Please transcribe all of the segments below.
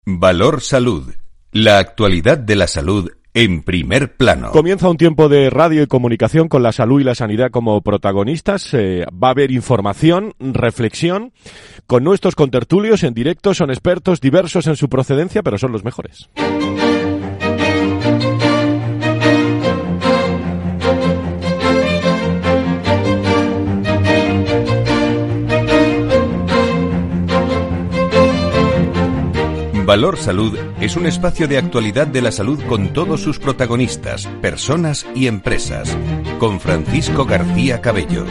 Valor Salud. La actualidad de la salud en primer plano. Comienza un tiempo de radio y comunicación con la salud y la sanidad como protagonistas. Va a haber información, reflexión, con nuestros contertulios en directo. Son expertos diversos en su procedencia, pero son los mejores. Valor Salud es un espacio de actualidad de la salud con todos sus protagonistas, personas y empresas. Con Francisco García Cabello.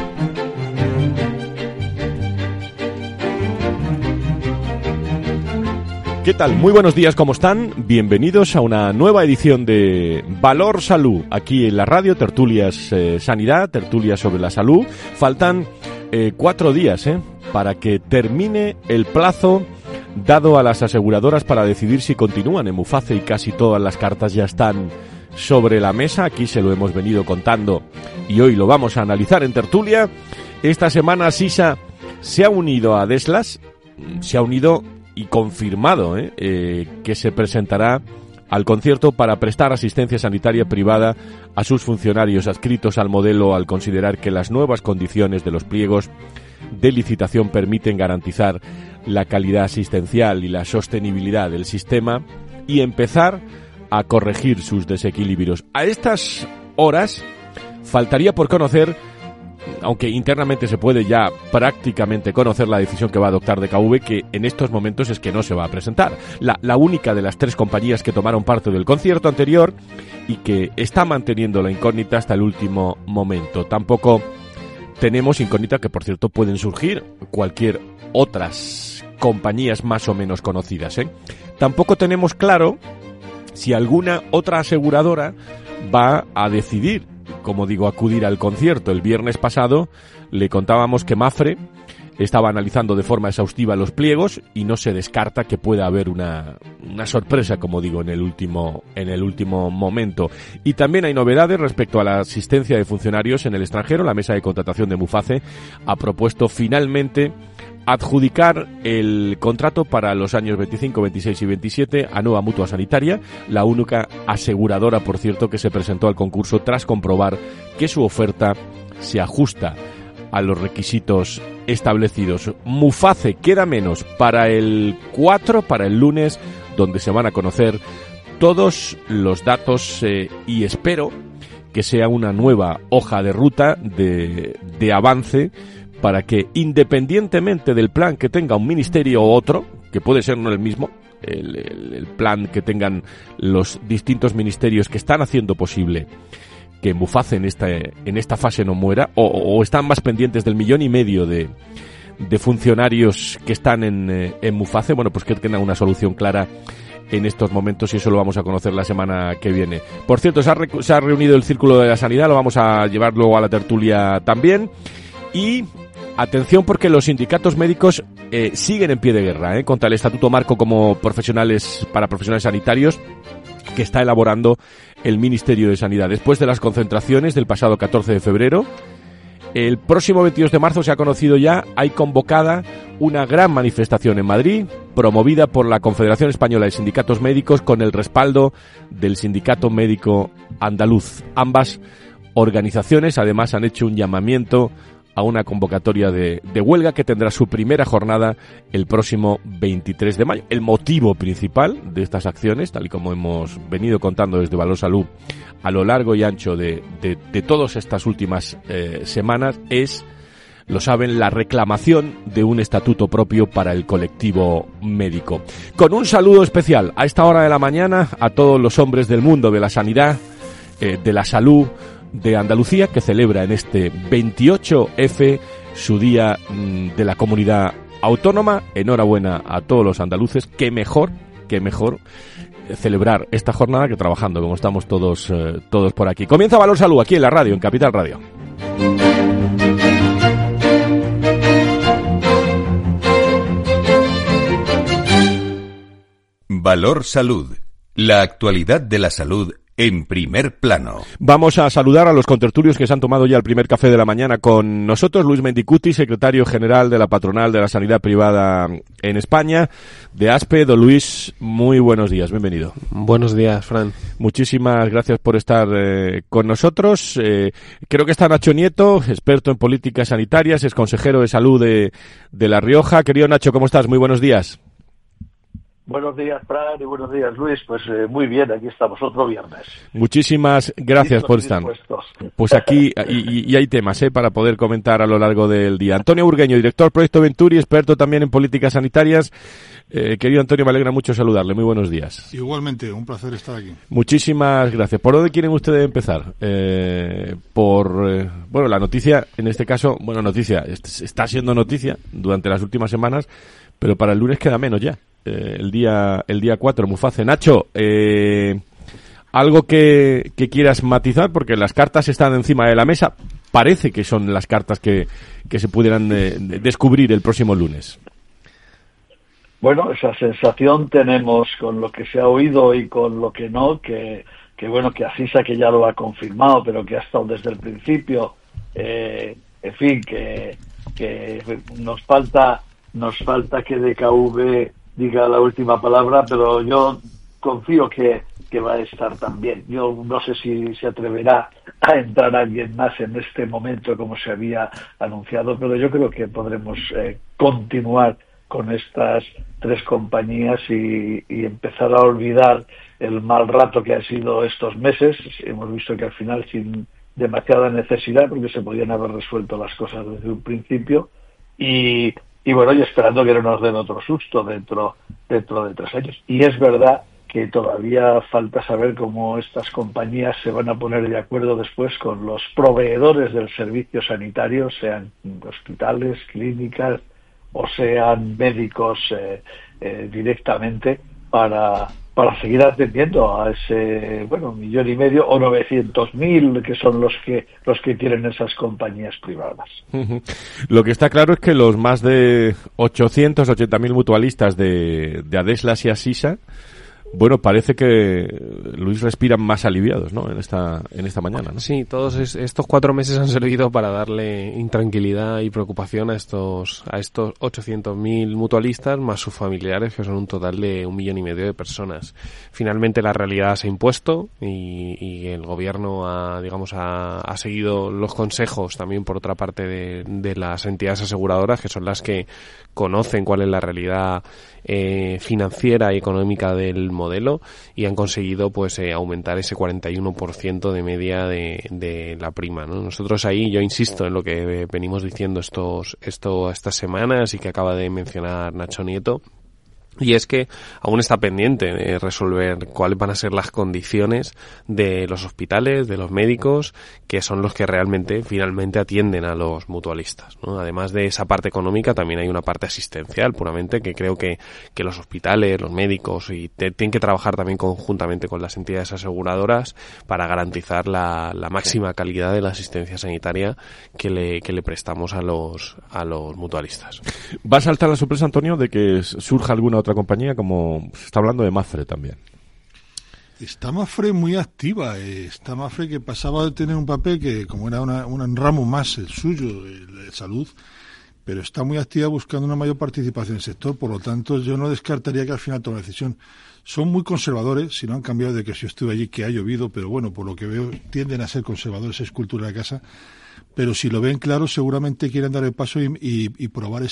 ¿Qué tal? Muy buenos días, ¿cómo están? Bienvenidos a una nueva edición de Valor Salud, aquí en la radio, tertulias sanidad, tertulias sobre la salud. Faltan 4 días para que termine el plazo dado a las aseguradoras para decidir si continúan en Muface, y casi todas las cartas ya están sobre la mesa. Aquí se lo hemos venido contando y hoy lo vamos a analizar en tertulia. Esta semana Sisa se ha unido a Deslas, se ha unido y confirmado que se presentará al concierto para prestar asistencia sanitaria privada a sus funcionarios adscritos al modelo, al considerar que las nuevas condiciones de los pliegos de licitación permiten garantizar la calidad asistencial y la sostenibilidad del sistema y empezar a corregir sus desequilibrios. A estas horas faltaría por conocer, aunque internamente se puede ya prácticamente conocer, la decisión que va a adoptar DKV, que en estos momentos es que no se va a presentar. La única de las 3 compañías que tomaron parte del concierto anterior y que está manteniendo la incógnita hasta el último momento. Tampoco tenemos incógnita que, por cierto, pueden surgir cualquier otras compañías más o menos conocidas. Tampoco tenemos claro si alguna otra aseguradora va a decidir, como digo, acudir al concierto. El viernes pasado le contábamos que Mapfre estaba analizando de forma exhaustiva los pliegos y no se descarta que pueda haber una sorpresa, como digo, en el último momento. Y también hay novedades respecto a la asistencia de funcionarios en el extranjero. La mesa de contratación de Muface ha propuesto finalmente adjudicar el contrato para los años 25, 26 y 27 a Nueva Mutua Sanitaria, la única aseguradora, por cierto, que se presentó al concurso tras comprobar que su oferta se ajusta a los requisitos establecidos. Muface queda menos para el 4, para el lunes, donde se van a conocer todos los datos y espero que sea una nueva hoja de ruta de avance para que, independientemente del plan que tenga un ministerio u otro, que puede ser no el mismo, el plan que tengan los distintos ministerios que están haciendo posible que Muface en esta fase no muera, o están más pendientes del 1,5 millones de funcionarios que están en Muface, bueno, pues que tengan una solución clara en estos momentos, y eso lo vamos a conocer la semana que viene. Por cierto, se ha reunido el Círculo de la Sanidad, lo vamos a llevar luego a la tertulia también. Y atención, porque los sindicatos médicos siguen en pie de guerra contra el Estatuto Marco para profesionales sanitarios que está elaborando el Ministerio de Sanidad. Después de las concentraciones del pasado 14 de febrero, el próximo 22 de marzo se ha conocido ya, hay convocada una gran manifestación en Madrid, promovida por la Confederación Española de Sindicatos Médicos con el respaldo del Sindicato Médico Andaluz. Ambas organizaciones además han hecho un llamamiento a una convocatoria de huelga que tendrá su primera jornada el próximo 23 de mayo. El motivo principal de estas acciones, tal y como hemos venido contando desde Valor Salud a lo largo y ancho de todas estas últimas semanas, es, lo saben, la reclamación de un estatuto propio para el colectivo médico. Con un saludo especial a esta hora de la mañana a todos los hombres del mundo de la sanidad, de la salud de Andalucía, que celebra en este 28F su día de la comunidad autónoma. Enhorabuena a todos los andaluces. Qué mejor celebrar esta jornada que trabajando, como estamos todos por aquí. Comienza Valor Salud aquí en la radio, en Capital Radio. Valor Salud. La actualidad de la salud En Primer Plano. Vamos a saludar a los contertulios que se han tomado ya el primer café de la mañana con nosotros. Luis Mendicuti, secretario general de la Patronal de la Sanidad Privada en España, de ASPE. Don Luis, muy buenos días, bienvenido. Buenos días, Fran. Muchísimas gracias por estar con nosotros. Creo que está Nacho Nieto, experto en políticas sanitarias, es consejero de salud de La Rioja. Querido Nacho, ¿cómo estás? Muy buenos días. Buenos días, Fran, y buenos días, Luis. Pues muy bien, aquí estamos, otro viernes. Muchísimas gracias por estar. Pues aquí, y hay temas para poder comentar a lo largo del día. Antonio Burgueño, director Proyecto Venturi, experto también en políticas sanitarias. Querido Antonio, me alegra mucho saludarle. Muy buenos días. Igualmente, un placer estar aquí. Muchísimas gracias. ¿Por dónde quieren ustedes empezar? Bueno, la noticia, en este caso, noticia, está siendo noticia durante las últimas semanas, pero para el lunes queda menos ya. El día 4, Muface. Nacho, algo que quieras matizar, porque las cartas están encima de la mesa. Parece que son las cartas que se pudieran descubrir el próximo lunes. Bueno, esa sensación tenemos con lo que se ha oído y con lo que no, que Asisa, que ya lo ha confirmado, pero que ha estado desde el principio, en fin, que nos falta que DKV diga la última palabra, pero yo confío que va a estar también. Yo no sé si se atreverá a entrar alguien más en este momento como se había anunciado, pero yo creo que podremos continuar con estas tres compañías y empezar a olvidar el mal rato que han sido estos meses. Hemos visto que al final sin demasiada necesidad, porque se podían haber resuelto las cosas desde un principio, y esperando que no nos den otro susto dentro de 3 años. Y es verdad que todavía falta saber cómo estas compañías se van a poner de acuerdo después con los proveedores del servicio sanitario, sean hospitales, clínicas o sean médicos directamente, para seguir atendiendo a ese 1,5 millones o 900.000 que son los que tienen esas compañías privadas. Lo que está claro es que los más de 880.000 mutualistas de Adeslas y Asisa, parece que, Luis, respiran más aliviados, ¿no? En esta mañana, ¿no? Sí, todos estos 4 meses han servido para darle intranquilidad y preocupación a estos 800.000 mutualistas más sus familiares, que son un total de 1,5 millones de personas. Finalmente la realidad se ha impuesto y el gobierno ha seguido los consejos también, por otra parte, de las entidades aseguradoras, que son las que conocen cuál es la realidad financiera y económica del modelo, y han conseguido aumentar ese 41% de media de la prima, ¿no? Nosotros ahí, yo insisto en lo que venimos diciendo estas semanas y que acaba de mencionar Nacho Nieto, y es que aún está pendiente de resolver cuáles van a ser las condiciones de los hospitales, de los médicos, que son los que realmente, finalmente, atienden a los mutualistas, ¿no? Además de esa parte económica, también hay una parte asistencial, puramente, que creo que los hospitales, los médicos, tienen que trabajar también conjuntamente con las entidades aseguradoras para garantizar la máxima calidad de la asistencia sanitaria que le prestamos a los mutualistas. ¿Va a saltar la sorpresa, Antonio, de que surja alguna otra compañía, como se está hablando de Mapfre también? Está Mapfre muy activa. Está Mapfre, que pasaba de tener un papel que, como era un ramo más el suyo, de salud, pero está muy activa buscando una mayor participación en el sector. Por lo tanto, yo no descartaría que al final tome la decisión. Son muy conservadores, si no han cambiado de que si yo estuve allí, que ha llovido, pero por lo que veo, tienden a ser conservadores, es cultura de casa. Pero si lo ven claro, seguramente quieren dar el paso y probar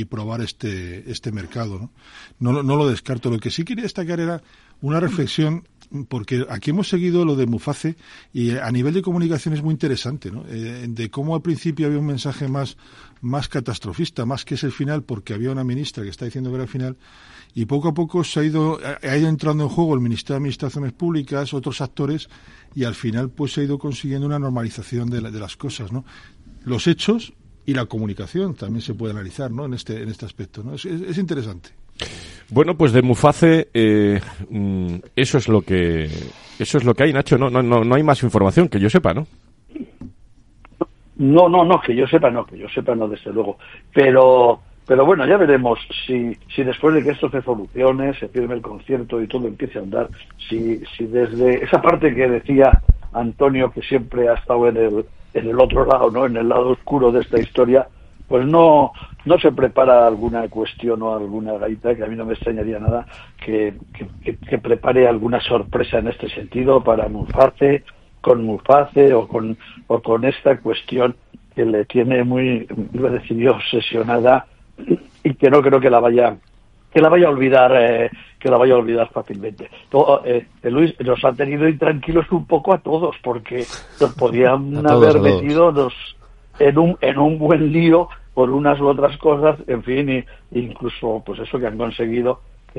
este mercado, ¿no? No lo descarto. Lo que sí quería destacar era una reflexión, porque aquí hemos seguido lo de Muface, y a nivel de comunicación es muy interesante, ¿no? De cómo al principio había un mensaje más catastrofista, más que es el final, porque había una ministra que está diciendo que era el final, y poco a poco ha ido entrando en juego el Ministerio de Administraciones Públicas, otros actores, y al final se ha ido consiguiendo una normalización de las cosas, ¿no? Los hechos y la comunicación también se puede analizar, ¿no? En este aspecto, ¿no? Es interesante. Bueno, pues de Muface eso es lo que hay, Nacho. No hay más información que yo sepa, ¿no? No, que yo sepa no, desde luego. Pero Pero bueno, ya veremos si después de que esto se solucione, se firme el concierto y todo empiece a andar, si desde esa parte que decía Antonio, que siempre ha estado en el otro lado, ¿no? En el lado oscuro de esta historia, pues no se prepara alguna cuestión o alguna gaita, que a mí no me extrañaría nada, que prepare alguna sorpresa en este sentido para Muface, con Muface o con esta cuestión que le tiene muy, iba a decir yo, obsesionada, y que no creo que la vaya a olvidar fácilmente. Luis, nos ha tenido intranquilos un poco a todos, porque nos podían haber metido en un buen lío por unas u otras cosas, en fin, y incluso pues eso que han conseguido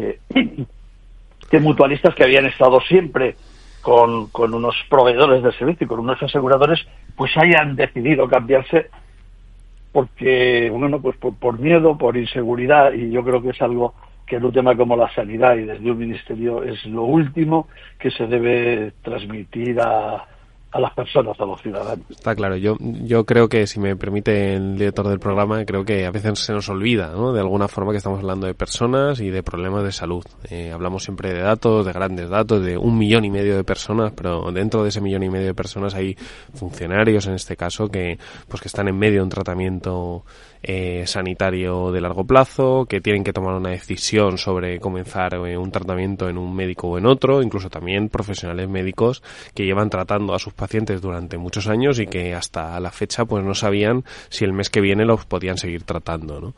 que mutualistas que habían estado siempre con unos proveedores de servicio y con unos aseguradores, pues hayan decidido cambiarse porque, bueno, pues por miedo, por inseguridad, y yo creo que es algo que en un tema como la sanidad y desde un ministerio es lo último que se debe transmitir a las personas, a los ciudadanos. Está claro, yo creo que, si me permite el director del programa, creo que a veces se nos olvida, ¿no?, de alguna forma, que estamos hablando de personas y de problemas de salud. Hablamos siempre de datos, de grandes datos, de 1,5 millones de personas, pero dentro de ese 1,5 millones de personas hay funcionarios, en este caso, que están en medio de un tratamiento sanitario de largo plazo, que tienen que tomar una decisión sobre comenzar un tratamiento en un médico o en otro, incluso también profesionales médicos que llevan tratando a sus pacientes durante muchos años y que hasta la fecha pues no sabían si el mes que viene los podían seguir tratando, ¿no?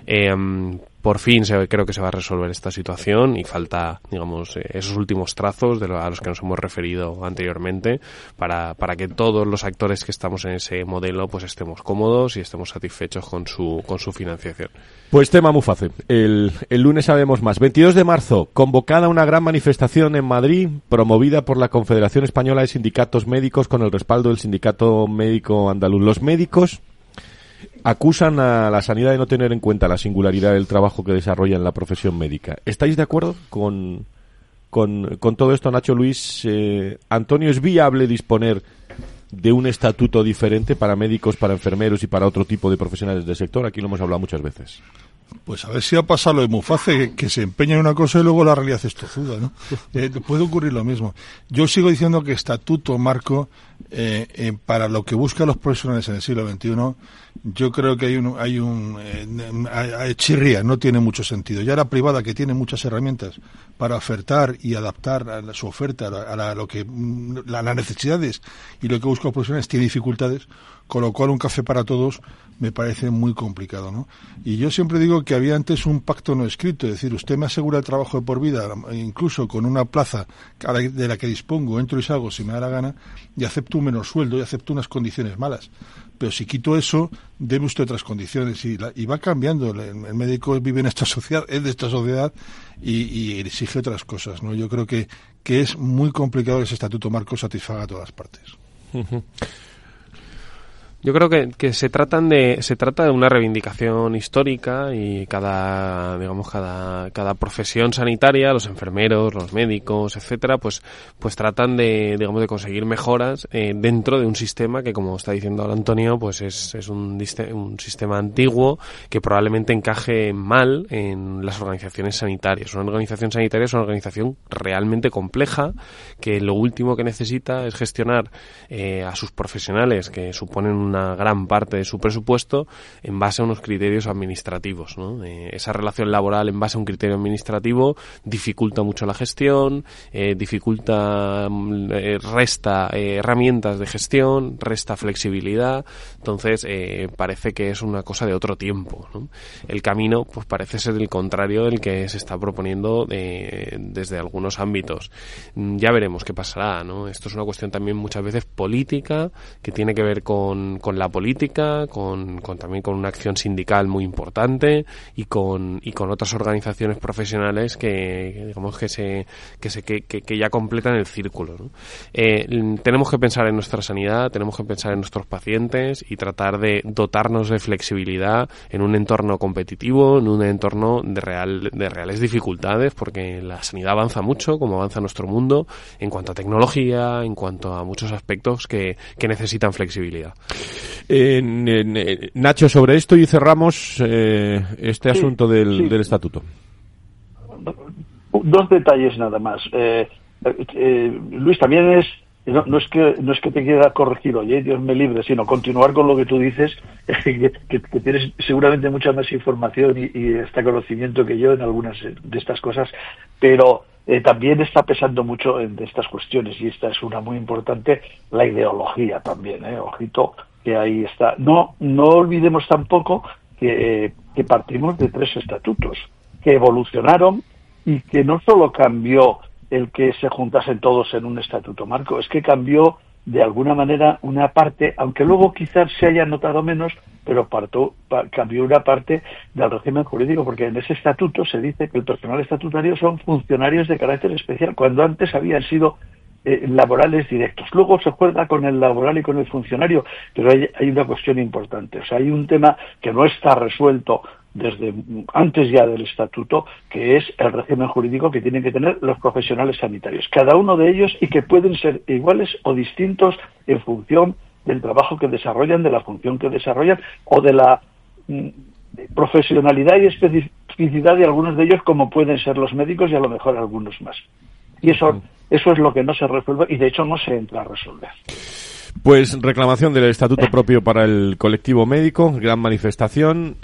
Por fin creo que se va a resolver esta situación y falta, digamos, esos últimos trazos a los que nos hemos referido anteriormente para que todos los actores que estamos en ese modelo pues estemos cómodos y estemos satisfechos con su financiación. Pues tema Muface. El lunes sabemos más. 22 de marzo, convocada una gran manifestación en Madrid, promovida por la Confederación Española de Sindicatos Médicos con el respaldo del Sindicato Médico Andaluz. Los médicos acusan a la sanidad de no tener en cuenta la singularidad del trabajo que desarrolla en la profesión médica. ¿Estáis de acuerdo con todo esto, Nacho, Luis? Antonio, ¿es viable disponer de un estatuto diferente para médicos, para enfermeros y para otro tipo de profesionales del sector? Aquí lo hemos hablado muchas veces. Pues a ver si ha pasado lo de Muface, que se empeña en una cosa y luego la realidad es tozuda, ¿no? Puede ocurrir lo mismo. Yo sigo diciendo que estatuto, Marco, para lo que buscan los profesionales en el siglo XXI, yo creo que chirría, no tiene mucho sentido. Ya la privada, que tiene muchas herramientas para ofertar y adaptar a su oferta a las necesidades y lo que buscan los profesionales, tiene dificultades, con lo cual un café para todos me parece muy complicado, ¿no? Y yo siempre digo que había antes un pacto no escrito, es decir, usted me asegura el trabajo de por vida, incluso con una plaza de la que dispongo, entro y salgo si me da la gana, y acepto un menor sueldo y acepto unas condiciones malas. Pero si quito eso, debe usted otras condiciones y va cambiando. El médico vive en esta sociedad, es de esta sociedad y exige otras cosas, ¿no? Yo creo que es muy complicado que ese estatuto, Marco, satisfaga a todas las partes. Yo creo que se trata de una reivindicación histórica y cada profesión sanitaria, los enfermeros, los médicos, etcétera, pues tratan de conseguir mejoras dentro de un sistema que, como está diciendo ahora Antonio, pues es un sistema antiguo que probablemente encaje mal en las organizaciones sanitarias. Una organización sanitaria es una organización realmente compleja que lo último que necesita es gestionar a sus profesionales, que suponen una gran parte de su presupuesto, en base a unos criterios administrativos, ¿no? Esa relación laboral en base a un criterio administrativo dificulta mucho la gestión, resta herramientas de gestión, resta flexibilidad. Entonces parece que es una cosa de otro tiempo, ¿no? El camino pues parece ser el contrario del que se está proponiendo desde algunos ámbitos. Ya veremos qué pasará, ¿no? Esto es una cuestión también muchas veces política, que tiene que ver con la política, también con una acción sindical muy importante y con otras organizaciones profesionales que digamos que ya completan el círculo, ¿no? Tenemos que pensar en nuestra sanidad, tenemos que pensar en nuestros pacientes y tratar de dotarnos de flexibilidad en un entorno competitivo, en un entorno de reales dificultades, porque la sanidad avanza mucho, como avanza nuestro mundo, en cuanto a tecnología, en cuanto a muchos aspectos que necesitan flexibilidad. Nacho, sobre esto y cerramos este asunto del estatuto. Dos detalles nada más. Luis, también no es que te quiera corregir, oye, Dios me libre, sino continuar con lo que tú dices, que tienes seguramente mucha más información y este conocimiento que yo en algunas de estas cosas, pero también está pesando mucho en estas cuestiones, y esta es una muy importante, la ideología también, ojito, que ahí está. No olvidemos tampoco que partimos de 3 estatutos que evolucionaron y que no solo cambió el que se juntasen todos en un estatuto marco, es que cambió de alguna manera una parte, aunque luego quizás se haya notado menos, pero cambió una parte del régimen jurídico, porque en ese estatuto se dice que el personal estatutario son funcionarios de carácter especial, cuando antes habían sido laborales directos. Luego se juega con el laboral y con el funcionario, pero hay una cuestión importante. O sea, hay un tema que no está resuelto desde antes ya del estatuto, que es el régimen jurídico que tienen que tener los profesionales sanitarios, cada uno de ellos, y que pueden ser iguales o distintos en función del trabajo que desarrollan, de la función que desarrollan o de la profesionalidad y especificidad de algunos de ellos, como pueden ser los médicos y a lo mejor algunos más. Y eso es lo que no se resuelve, y de hecho no se entra a resolver. Pues reclamación del estatuto propio para el colectivo médico, gran manifestación.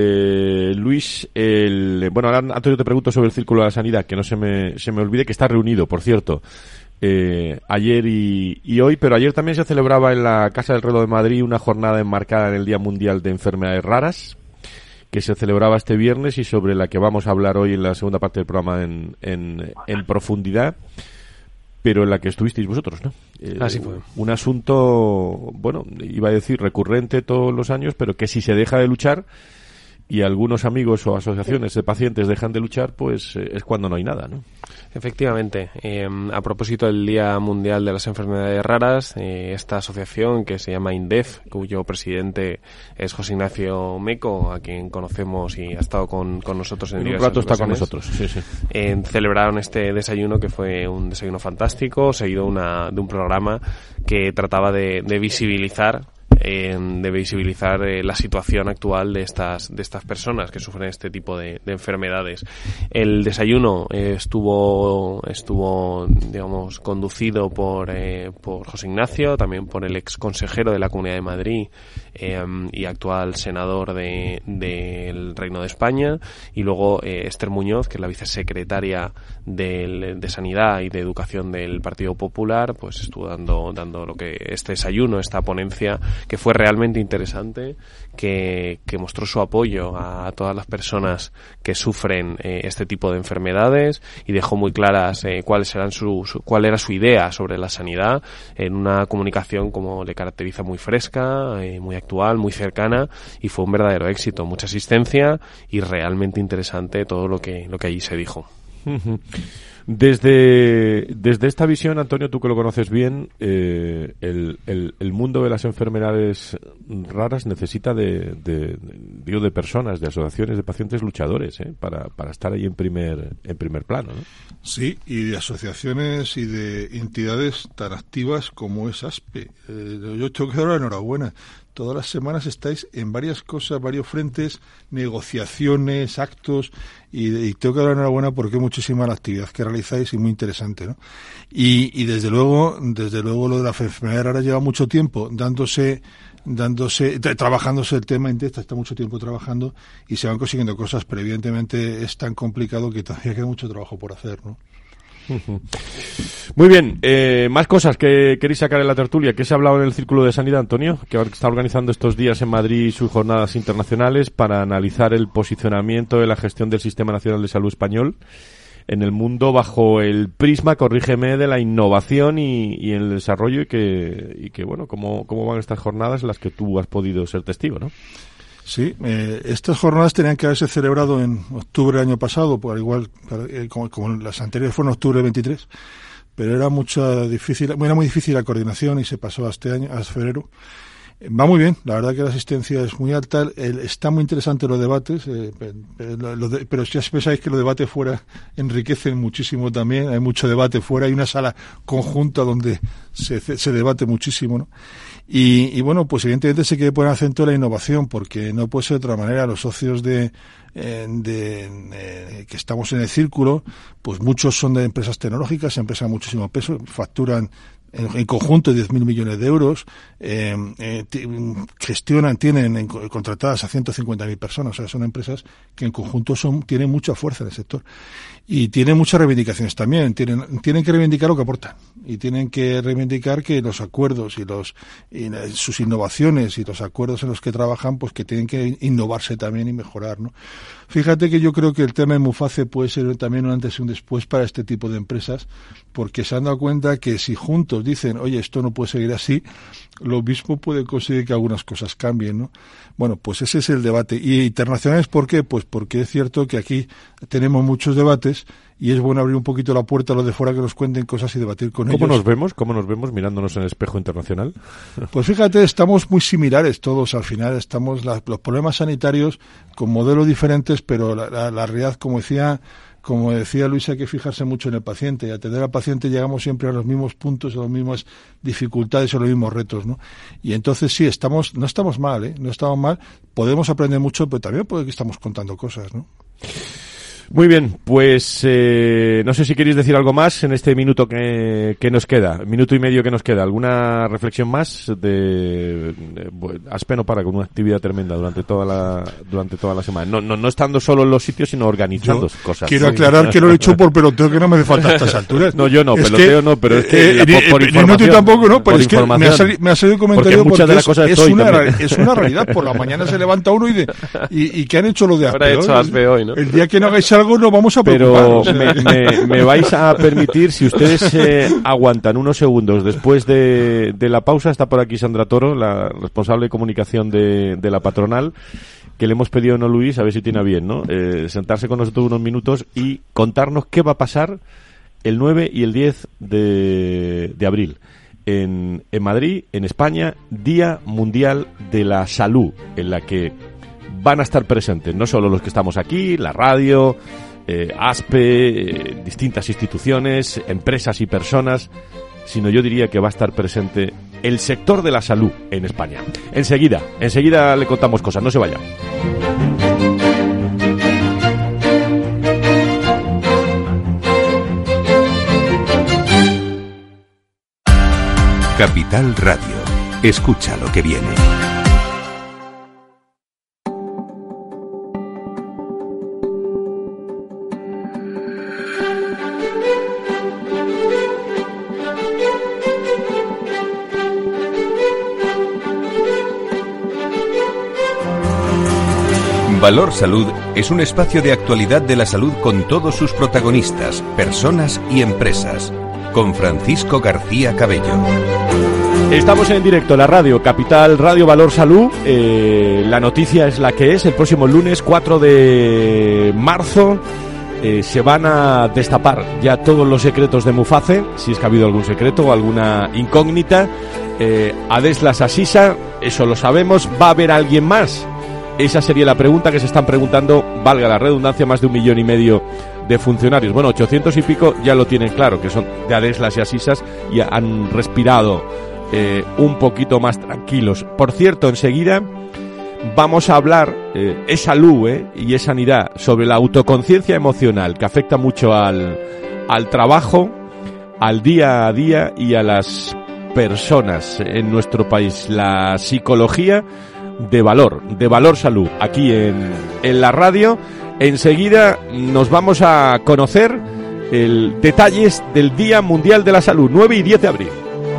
Luis, ahora Antonio te pregunto sobre el Círculo de la Sanidad, que no se me olvide que está reunido, por cierto, ayer y hoy, pero ayer también se celebraba en la Casa del Reloj de Madrid una jornada enmarcada en el Día Mundial de Enfermedades Raras, que se celebraba este viernes y sobre la que vamos a hablar hoy en la segunda parte del programa en profundidad, pero en la que estuvisteis vosotros, ¿no? Así fue. Un asunto, iba a decir recurrente todos los años, pero que si se deja de luchar y algunos amigos o asociaciones de pacientes dejan de luchar, pues es cuando no hay nada, ¿no? Efectivamente. A propósito del Día Mundial de las Enfermedades Raras, esta asociación que se llama INDEF, cuyo presidente es José Ignacio Meco, a quien conocemos y ha estado con nosotros en un rato está con nosotros, sí. Celebraron este desayuno, que fue un desayuno fantástico, seguido de un programa que trataba de visibilizar la situación actual de estas personas que sufren este tipo de enfermedades. El desayuno estuvo digamos conducido por José Ignacio, también por el ex consejero de la Comunidad de Madrid y actual senador del Reino de España, y luego Esther Muñoz, que es la vicesecretaria de Sanidad y de Educación del Partido Popular, pues estuvo dando lo que este desayuno, esta ponencia, que fue realmente interesante, que mostró su apoyo a todas las personas que sufren este tipo de enfermedades, y dejó muy claras cuál era su idea sobre la sanidad, en una comunicación, como le caracteriza, muy fresca, muy actual, muy cercana, y fue un verdadero éxito, mucha asistencia y realmente interesante todo lo que allí se dijo. Desde esta visión, Antonio, tú que lo conoces bien, el mundo de las enfermedades raras necesita de personas, de asociaciones, de pacientes luchadores, para estar ahí en primer plano, ¿no? Sí, y de asociaciones y de entidades tan activas como es ASPE. Yo tengo que dar la enhorabuena. Todas las semanas estáis en varias cosas, varios frentes, negociaciones, actos, y tengo que dar la enhorabuena porque es muchísima la actividad que realizáis y muy interesante, ¿no? Y desde luego lo de la enfermedad rara lleva mucho tiempo trabajándose el tema. Indesta está mucho tiempo trabajando y se van consiguiendo cosas, pero evidentemente es tan complicado que todavía queda mucho trabajo por hacer, ¿no? Muy bien, más cosas que queréis sacar en la tertulia. ¿Qué se ha hablado en el Círculo de Sanidad, Antonio? Que está organizando estos días en Madrid sus jornadas internacionales para analizar el posicionamiento de la gestión del Sistema Nacional de Salud español en el mundo bajo el prisma, corrígeme, de la innovación y el desarrollo, y que bueno, cómo van estas jornadas en las que tú has podido ser testigo, ¿no? Sí, estas jornadas tenían que haberse celebrado en octubre del año pasado, por igual como las anteriores fueron en octubre 23, pero era muy difícil la coordinación y se pasó a este año, a febrero. Va muy bien, la verdad que la asistencia es muy alta, está muy interesante los debates, pero ya pensáis que los debates fuera enriquecen muchísimo también, hay mucho debate fuera, hay una sala conjunta donde se debate muchísimo, ¿no? Y bueno, pues evidentemente se quiere poner acento en la innovación, porque no puede ser de otra manera. Los socios que estamos en el círculo, pues muchos son de empresas tecnológicas, empresas de muchísimo peso, facturan en conjunto 10.000 millones de euros, tienen contratadas a 150.000 personas, o sea, son empresas que en conjunto tienen mucha fuerza en el sector. Y tienen muchas reivindicaciones también, tienen que reivindicar lo que aportan, y tienen que reivindicar que los acuerdos y sus innovaciones y los acuerdos en los que trabajan, pues que tienen que innovarse también y mejorar, ¿no? Fíjate que yo creo que el tema de Muface puede ser también un antes y un después para este tipo de empresas, porque se han dado cuenta que si juntos dicen, oye, esto no puede seguir así, lo mismo puede conseguir que algunas cosas cambien, ¿no? Bueno, pues ese es el debate. Y internacionales, ¿por qué? Pues porque es cierto que aquí tenemos muchos debates y es bueno abrir un poquito la puerta a los de fuera que nos cuenten cosas y debatir con ellos. ¿Cómo nos vemos mirándonos en el espejo internacional? Pues fíjate, estamos muy similares todos al final. Los problemas sanitarios con modelos diferentes, pero la realidad, como decía Luis, hay que fijarse mucho en el paciente, y atender al paciente llegamos siempre a los mismos puntos, a las mismas dificultades, a los mismos retos, ¿no? Y entonces sí, no estamos mal, no estamos mal, podemos aprender mucho, pero también puede que estamos contando cosas, ¿no? Muy bien, pues no sé si queréis decir algo más en este minuto que nos queda, minuto y medio que nos queda. ¿Alguna reflexión más? Aspe no para con una actividad tremenda durante toda la semana. No estando solo en los sitios, sino organizando cosas. Quiero aclarar que no lo he hecho por peloteo, que no me hace falta a estas alturas. No, yo no, peloteo no, pero es que por información. Tampoco, ¿no? Pero es que me ha salido el comentario porque es una realidad. Por la mañana se levanta uno y ¿qué han hecho los de Aspe hoy, ¿no? El día que no hagáis algo no vamos a preocupar. Pero me vais a permitir, si ustedes aguantan unos segundos después de la pausa, está por aquí Sandra Toro, la responsable de comunicación de la patronal, que le hemos pedido, ¿no, Luis? A ver si tiene a bien, ¿no? Sentarse con nosotros unos minutos y contarnos qué va a pasar el 9 y el 10 de abril. En Madrid, en España, Día Mundial de la Salud, en la que van a estar presentes no solo los que estamos aquí, la radio, Aspe, distintas instituciones, empresas y personas, sino yo diría que va a estar presente el sector de la salud en España. Enseguida le contamos cosas, no se vaya. Capital Radio. Escucha lo que viene. Valor Salud es un espacio de actualidad de la salud con todos sus protagonistas, personas y empresas. Con Francisco García Cabello. Estamos en directo en la radio, Capital Radio Valor Salud. La noticia es la que es. El próximo lunes 4 de marzo se van a destapar ya todos los secretos de Muface, si es que ha habido algún secreto o alguna incógnita. Adeslas Asisa, eso lo sabemos. ¿Va a haber alguien más? Esa sería la pregunta que se están preguntando, valga la redundancia, más de 1,5 millones de funcionarios. Bueno, 800 y pico ya lo tienen claro, que son de Adeslas y Asisas, y han respirado un poquito más tranquilos. Por cierto, enseguida vamos a hablar, es salud y es sanidad, sobre la autoconciencia emocional, que afecta mucho al trabajo, al día a día y a las personas en nuestro país. La psicología de Valor Salud, aquí en la radio. Enseguida nos vamos a conocer detalles del Día Mundial de la Salud, 9 y 10 de abril.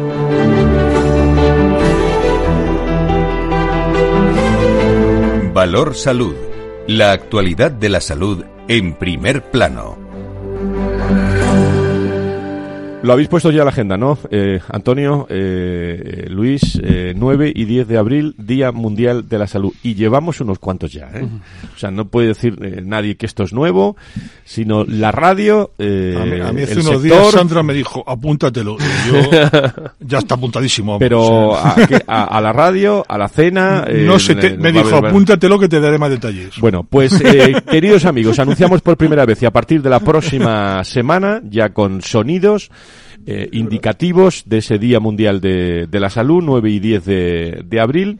Valor Salud, la actualidad de la salud en primer plano. Lo habéis puesto ya en la agenda, ¿no? Antonio, Luis, 9 y 10 de abril, Día Mundial de la Salud. Y llevamos unos cuantos ya, ¿eh? O sea, no puede decir nadie que esto es nuevo, sino la radio, a mí hace el unos sector, días Sandra me dijo, apúntatelo. Y yo, ya está apuntadísimo. Vamos, pero o sea, a la radio, a la cena... no sé, me dijo, apúntatelo que te daré más detalles. Bueno, pues queridos amigos, anunciamos por primera vez y a partir de la próxima semana, ya con sonidos indicativos de ese Día Mundial de la Salud, 9 y 10 de abril,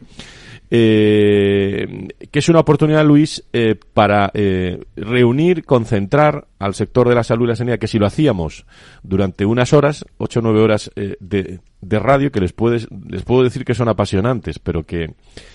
que es una oportunidad, Luis, para reunir, concentrar al sector de la salud y la sanidad, que si lo hacíamos durante unas horas, 8 o 9 horas de radio, que les puedo decir que son apasionantes, pero que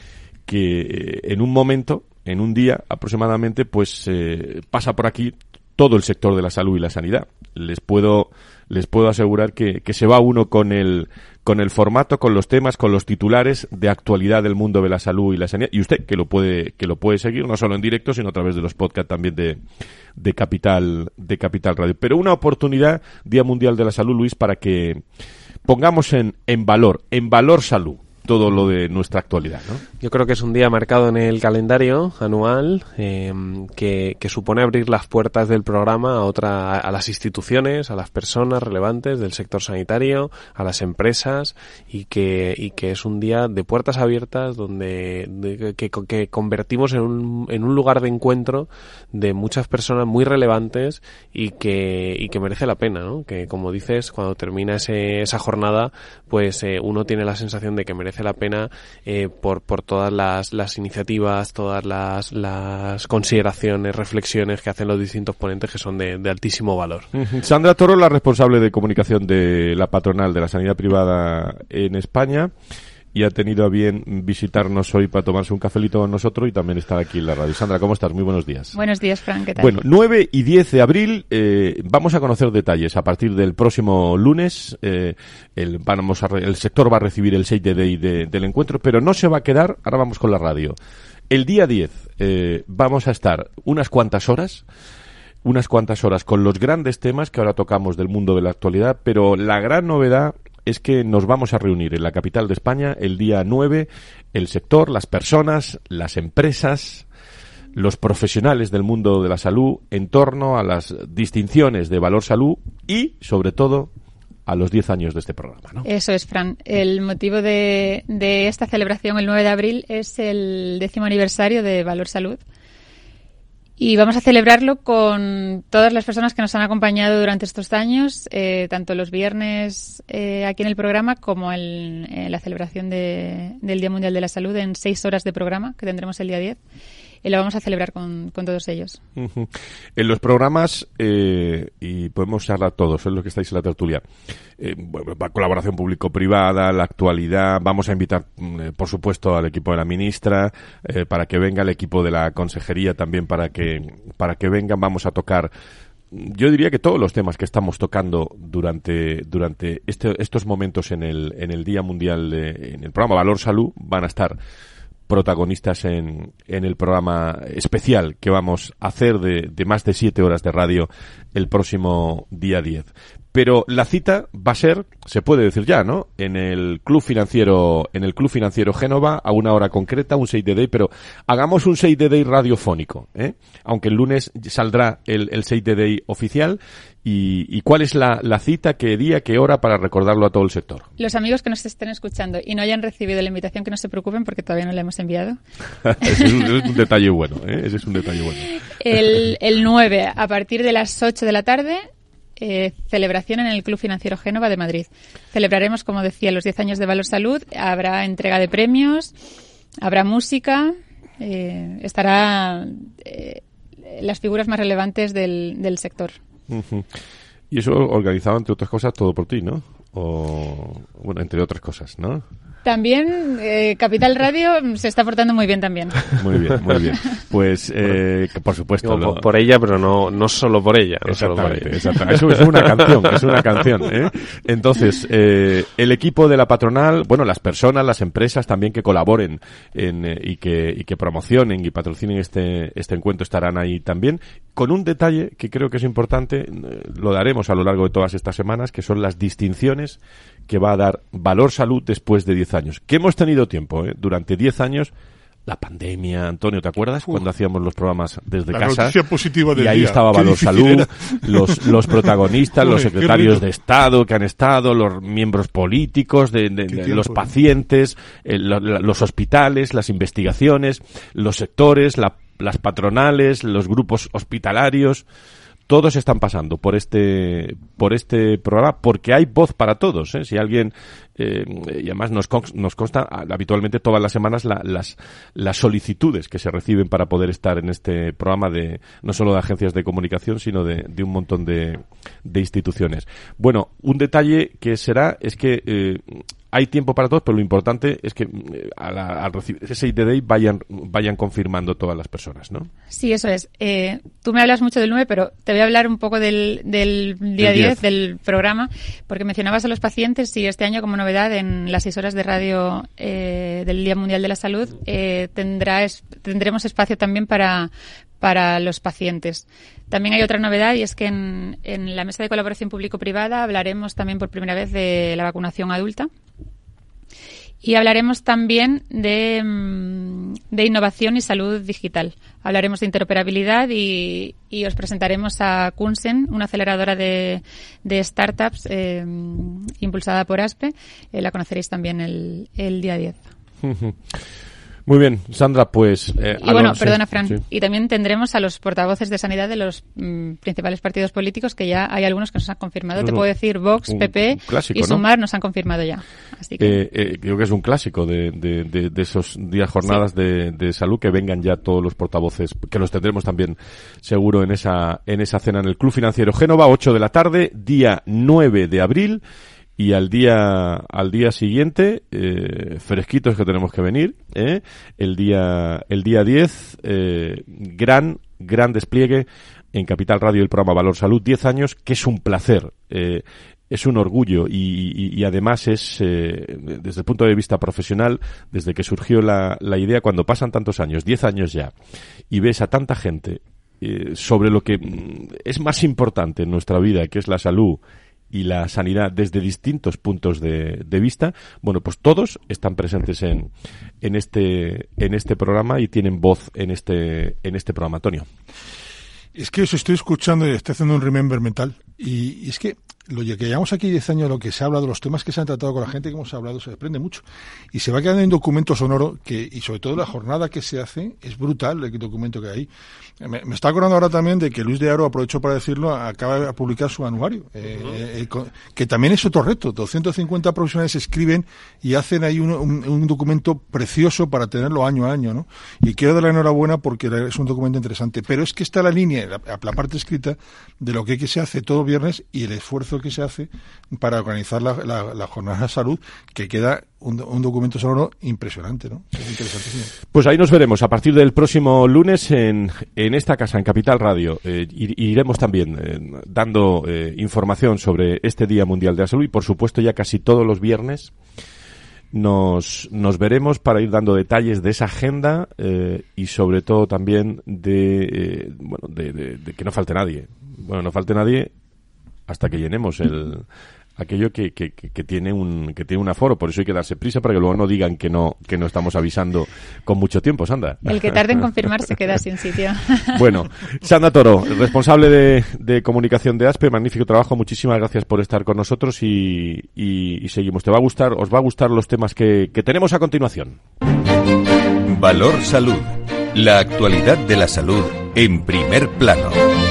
en un momento, en un día aproximadamente, pues pasa por aquí todo el sector de la salud y la sanidad. Les puedo asegurar que se va uno con el formato, con los temas, con los titulares de actualidad del mundo de la salud y la sanidad. Y usted que lo puede seguir no solo en directo, sino a través de los podcasts también de Capital Radio. Pero una oportunidad, Día Mundial de la Salud, Luis, para que pongamos en valor salud, todo lo de nuestra actualidad, ¿no? Yo creo que es un día marcado en el calendario anual que supone abrir las puertas del programa a las instituciones, a las personas relevantes del sector sanitario, a las empresas y que es un día de puertas abiertas que convertimos en un lugar de encuentro de muchas personas muy relevantes y que merece la pena, ¿no? Que, como dices, cuando termina esa jornada, pues uno tiene la sensación de que merece la pena por todas las iniciativas, todas las consideraciones, reflexiones que hacen los distintos ponentes, que son de altísimo valor. Sandra Toro, la responsable de comunicación de la patronal de la sanidad privada en España, y ha tenido a bien visitarnos hoy para tomarse un cafelito con nosotros y también estar aquí en la radio. Sandra, ¿cómo estás? Muy buenos días. Buenos días, Fran, ¿qué tal? Bueno, 9 y 10 de abril vamos a conocer detalles. A partir del próximo lunes el sector va a recibir el Save the Day del encuentro, pero no se va a quedar, ahora vamos con la radio. El día 10 vamos a estar unas cuantas horas con los grandes temas que ahora tocamos del mundo de la actualidad, pero la gran novedad es que nos vamos a reunir en la capital de España el día 9, el sector, las personas, las empresas, los profesionales del mundo de la salud en torno a las distinciones de Valor Salud y, sobre todo, a los 10 años de este programa, ¿no? Eso es, Fran. El motivo de esta celebración el 9 de abril es el 10º aniversario de Valor Salud. Y vamos a celebrarlo con todas las personas que nos han acompañado durante estos años, tanto los viernes aquí en el programa como en la celebración del Día Mundial de la Salud en 6 horas de programa que tendremos el día 10. Y lo vamos a celebrar con todos ellos. Uh-huh. En los programas, y podemos charlar todos, es lo que estáis en la tertulia, la colaboración público-privada, la actualidad, vamos a invitar, por supuesto, al equipo de la ministra, para que venga el equipo de la consejería también para que vengan, vamos a tocar, yo diría que todos los temas que estamos tocando durante estos momentos en el Día Mundial, en el programa Valor Salud, van a estar protagonistas en el programa especial que vamos a hacer de más de 7 horas de radio el próximo día 10. Pero la cita va a ser, se puede decir ya, ¿no? En el Club Financiero Génova, a una hora concreta, un Save the Day, pero hagamos un Save the Day radiofónico, ¿eh? Aunque el lunes saldrá el Save the Day oficial. ¿Y cuál es la cita, qué día, qué hora, para recordarlo a todo el sector? Los amigos que nos estén escuchando y no hayan recibido la invitación, que no se preocupen porque todavía no la hemos enviado. Ese es un detalle bueno, ¿eh? Ese es un detalle bueno. El 9, a partir de las 8 de la tarde, celebración en el Club Financiero Génova de Madrid. Celebraremos, como decía, los 10 años de Valor Salud. Habrá entrega de premios, habrá música, estará las figuras más relevantes del sector. Uh-huh. Y eso organizado, entre otras cosas, todo por ti, ¿no? O, bueno, entre otras cosas, ¿no? También Capital Radio se está portando muy bien también. Muy bien, muy bien. Pues, por supuesto... Digo, por ella, pero no solo por ella. No solo por ella. Exactamente. Eso es una canción, ¿eh? Entonces, el equipo de la patronal, bueno, las personas, las empresas también que colaboren y que promocionen y patrocinen este encuentro estarán ahí también, con un detalle que creo que es importante, lo daremos a lo largo de todas estas semanas, que son las distinciones que va a dar Valor Salud después de 10 años. Que hemos tenido tiempo, durante 10 años, la pandemia, Antonio, ¿te acuerdas? Cuando hacíamos los programas desde la casa. Noticia positiva del y ahí día. estaba Valor Salud, los protagonistas, los secretarios de Estado que han estado, los miembros políticos, los pacientes, los hospitales, las investigaciones, los sectores, las patronales, los grupos hospitalarios. Todos están pasando por este programa porque hay voz para todos, ¿eh? Si alguien y además nos consta habitualmente todas las semanas las solicitudes que se reciben para poder estar en este programa de no solo de agencias de comunicación sino de un montón de instituciones. Bueno, un detalle que es que hay tiempo para todos, pero lo importante es que al recibir ese Day vayan confirmando todas las personas, ¿no? Sí, eso es. Tú me hablas mucho del 9, pero te voy a hablar un poco del día 10 del programa, porque mencionabas a los pacientes y este año, como novedad, en las 6 horas de radio del Día Mundial de la Salud, tendremos espacio también para los pacientes. También hay otra novedad y es que en la mesa de colaboración público-privada hablaremos también por primera vez de la vacunación adulta y hablaremos también de innovación y salud digital. Hablaremos de interoperabilidad y os presentaremos a Kunsen, una aceleradora de startups impulsada por ASPE. La conoceréis también el día 10. Muy bien, Sandra, pues... y bueno, perdona, Fran, sí. Y también tendremos a los portavoces de sanidad de los principales partidos políticos, que ya hay algunos que nos han confirmado. Te puedo decir, Vox, PP y Sumar, ¿no? Nos han confirmado ya. Así que... creo que es un clásico de esos días, jornadas de salud, que vengan ya todos los portavoces, que los tendremos también seguro en esa cena en el Club Financiero Génova, 8 de la tarde, día 9 de abril. Y al día siguiente, fresquitos que tenemos que venir, el día 10, gran despliegue en Capital Radio el programa Valor Salud, 10 años, que es un placer, es un orgullo y además es, desde el punto de vista profesional, desde que surgió la idea, cuando pasan tantos años, 10 años ya, y ves a tanta gente sobre lo que es más importante en nuestra vida, que es la salud y la sanidad desde distintos puntos de vista, bueno, pues todos están presentes en este programa y tienen voz en este programa. Antonio. Es que os estoy escuchando y estoy haciendo un remember mental y es que lo que llevamos aquí 10 años, lo que se ha hablado, los temas que se han tratado con la gente que hemos hablado, se aprende mucho. Y se va quedando en documento sonoro y sobre todo la jornada que se hace, es brutal el documento que hay. Me está acordando ahora también de que Luis de Aro, aprovecho para decirlo, acaba de publicar su anuario, que también es otro reto. 250 profesionales escriben y hacen ahí un documento precioso para tenerlo año a año, ¿no? Y quiero dar la enhorabuena porque es un documento interesante. Pero es que está la línea, la parte escrita, de lo que se hace todo viernes y el esfuerzo que se hace para organizar la jornada de salud, que queda un documento sonoro impresionante, ¿no? Es interesantísimo. Pues ahí nos veremos a partir del próximo lunes en esta casa, en Capital Radio. Iremos también dando información sobre este Día Mundial de la Salud y, por supuesto, ya casi todos los viernes nos veremos para ir dando detalles de esa agenda y, sobre todo, también de que no falte nadie. Bueno, no falte nadie hasta que llenemos aquello que tiene un aforo. Por eso hay que darse prisa para que luego no digan que no estamos avisando con mucho tiempo, Sandra. El que tarde en confirmar se queda sin sitio. Bueno, Sandra Toro, responsable de comunicación de ASPE, magnífico trabajo, muchísimas gracias por estar con nosotros y seguimos. Os va a gustar los temas que tenemos a continuación. Valor Salud, la actualidad de la salud en primer plano.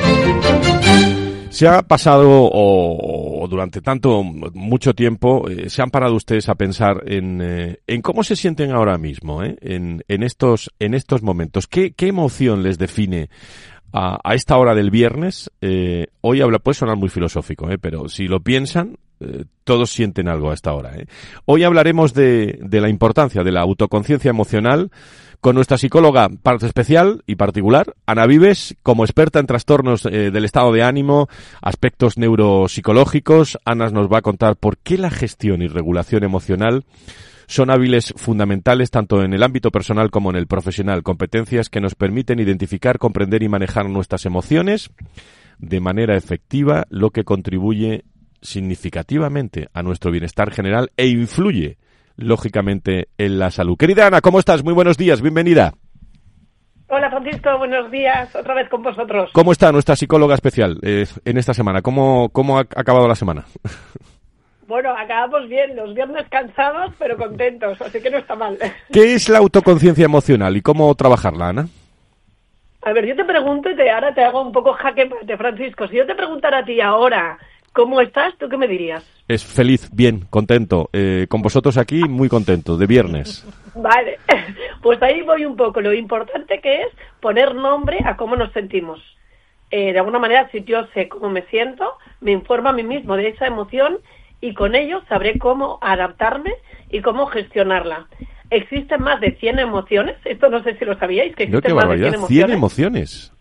Se ha pasado, o durante mucho tiempo, se han parado ustedes a pensar en cómo se sienten ahora mismo, en estos momentos. ¿Qué emoción les define a esta hora del viernes? Hoy puede sonar muy filosófico, pero si lo piensan, todos sienten algo a esta hora. Hoy hablaremos de la importancia de la autoconciencia emocional con nuestra psicóloga parte especial y particular, Ana Vives, como experta en trastornos del estado de ánimo, aspectos neuropsicológicos. Ana nos va a contar por qué la gestión y regulación emocional son hábiles fundamentales tanto en el ámbito personal como en el profesional, competencias que nos permiten identificar, comprender y manejar nuestras emociones de manera efectiva, lo que contribuye significativamente a nuestro bienestar general e influye, lógicamente, en la salud. Querida Ana, ¿cómo estás? Muy buenos días, bienvenida. Hola Francisco, buenos días, otra vez con vosotros. ¿Cómo está nuestra psicóloga especial en esta semana? ¿Cómo ha acabado la semana? Bueno, acabamos bien, los viernes cansados, pero contentos, así que no está mal. ¿Qué es la autoconciencia emocional y cómo trabajarla, Ana? A ver, yo te pregunto y ahora te hago un poco jaque mate, Francisco. Si yo te preguntara a ti ahora, ¿cómo estás? ¿Tú qué me dirías? Es feliz, bien, contento. Con vosotros aquí, muy contento, de viernes. Vale, pues ahí voy un poco. Lo importante que es poner nombre a cómo nos sentimos. De alguna manera, si yo sé cómo me siento, me informo a mí mismo de esa emoción y con ello sabré cómo adaptarme y cómo gestionarla. Existen más de 100 emociones, esto no sé si lo sabíais, que existen más de 100 emociones. 100 emociones.